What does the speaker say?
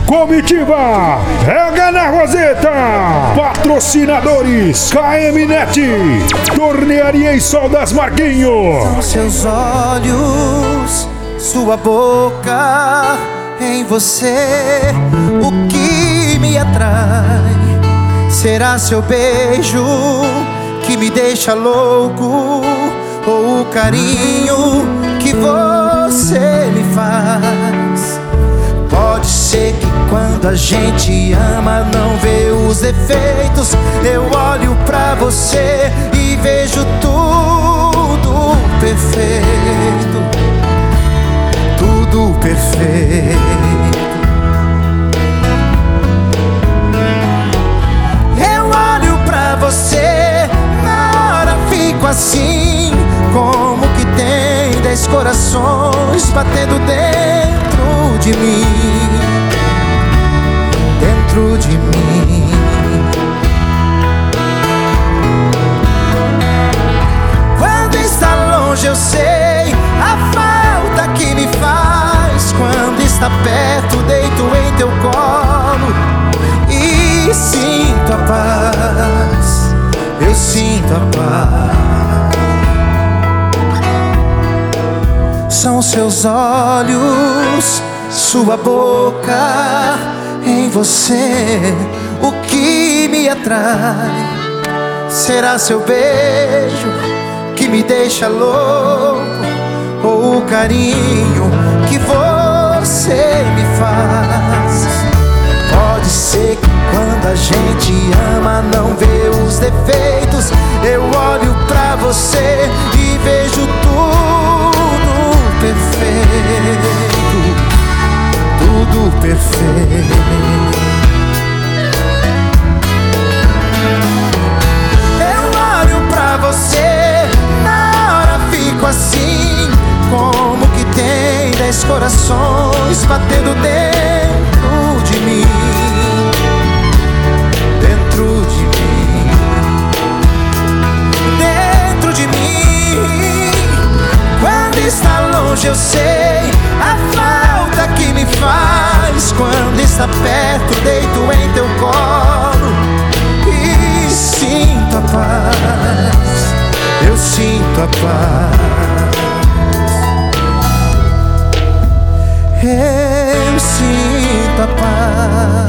Comitiva, pega na roseta. Patrocinadores, KM-Net, Tornearia e Sol das Marquinhos. São seus olhos, sua boca, em você o que me atrai. Será seu beijo que me deixa louco, ou o carinho que você me faz? Pode ser que quando a gente ama não vê os defeitos. Eu olho pra você e vejo tudo perfeito, tudo perfeito. Eu olho pra você, na hora fico assim, como que tem 10 corações batendo dentro de mim, dentro de mim. Quando está longe eu sei a falta que me faz. Quando está perto deito em teu colo e sinto a paz, eu sinto a paz. São seus olhos, sua boca, em você o que me atrai. Será seu beijo que me deixa louco, ou o carinho que você me faz? Pode ser que quando a gente ama não vê os defeitos. Eu olho pra você e vejo tudo perfeito, tudo perfeito. Eu olho pra você, na hora fico assim, como que tem 10 corações batendo dentro de mim, dentro de mim, dentro de mim. Quando está longe eu sei a falta que me faz. Quando está perto deito em teu colo e sinto a paz, eu sinto a paz, eu sinto a paz.